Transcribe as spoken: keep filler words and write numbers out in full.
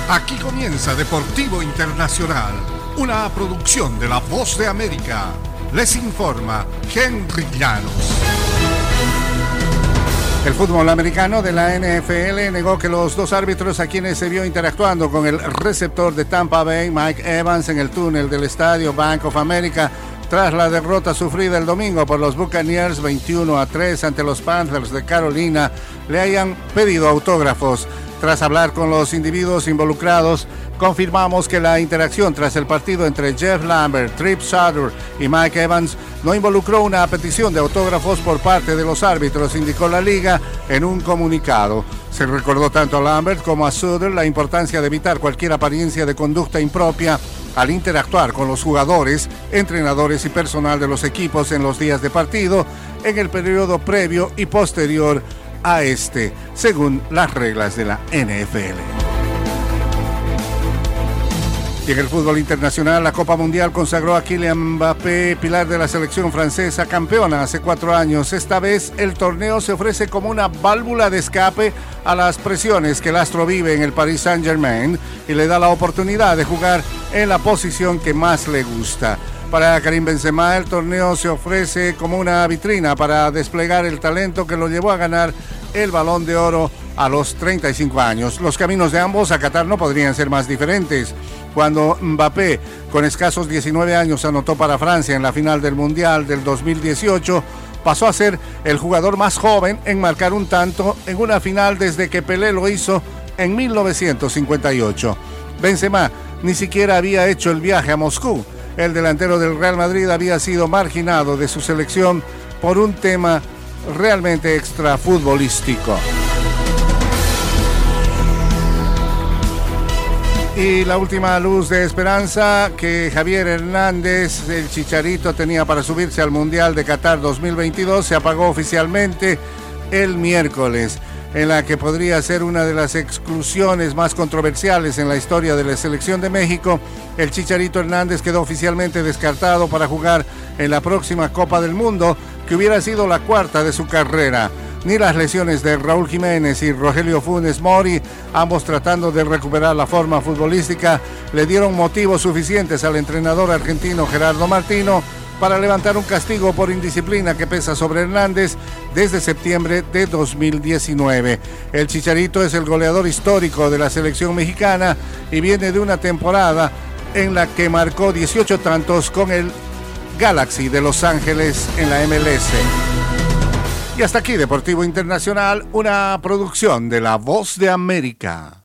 Aquí comienza Deportivo Internacional, una producción de La Voz de América. Les informa Henry Llanos. El fútbol americano de la N F L negó que los dos árbitros a quienes se vio interactuando con el receptor de Tampa Bay, Mike Evans, en el túnel del estadio Bank of America, tras la derrota sufrida el domingo por los Buccaneers veintiuno a tres ante los Panthers de Carolina, le hayan pedido autógrafos. Tras hablar con los individuos involucrados, confirmamos que la interacción tras el partido entre Jeff Lambert, Trip Sutter y Mike Evans no involucró una petición de autógrafos por parte de los árbitros, indicó la liga en un comunicado. Se recordó tanto a Lambert como a Sutter la importancia de evitar cualquier apariencia de conducta impropia al interactuar con los jugadores, entrenadores y personal de los equipos en los días de partido, en el periodo previo y posterior a este, según las reglas de la N F L. Y en el fútbol internacional, la Copa Mundial consagró a Kylian Mbappé, pilar de la selección francesa, campeona hace cuatro años. Esta vez el torneo se ofrece como una válvula de escape a las presiones que el astro vive en el Paris Saint-Germain y le da la oportunidad de jugar en la posición que más le gusta. Para Karim Benzema, el torneo se ofrece como una vitrina para desplegar el talento que lo llevó a ganar el Balón de Oro a los treinta y cinco años. Los caminos de ambos a Qatar no podrían ser más diferentes. Cuando Mbappé, con escasos diecinueve años, anotó para Francia en la final del Mundial del dos mil dieciocho, pasó a ser el jugador más joven en marcar un tanto en una final desde que Pelé lo hizo en mil novecientos cincuenta y ocho. Benzema ni siquiera había hecho el viaje a Moscú. El delantero del Real Madrid había sido marginado de su selección por un tema realmente extrafutbolístico. Y la última luz de esperanza que Javier Hernández, el Chicharito, tenía para subirse al Mundial de Qatar dos mil veintidós se apagó oficialmente el miércoles, en la que podría ser una de las exclusiones más controversiales en la historia de la selección de México. El Chicharito Hernández quedó oficialmente descartado para jugar en la próxima Copa del Mundo, que hubiera sido la cuarta de su carrera. Ni las lesiones de Raúl Jiménez y Rogelio Funes Mori, ambos tratando de recuperar la forma futbolística, le dieron motivos suficientes al entrenador argentino Gerardo Martino para levantar un castigo por indisciplina que pesa sobre Hernández desde septiembre de dos mil diecinueve. El Chicharito es el goleador histórico de la selección mexicana y viene de una temporada en la que marcó dieciocho tantos con el Galaxy de Los Ángeles en la M L S. Y hasta aquí Deportivo Internacional, una producción de La Voz de América.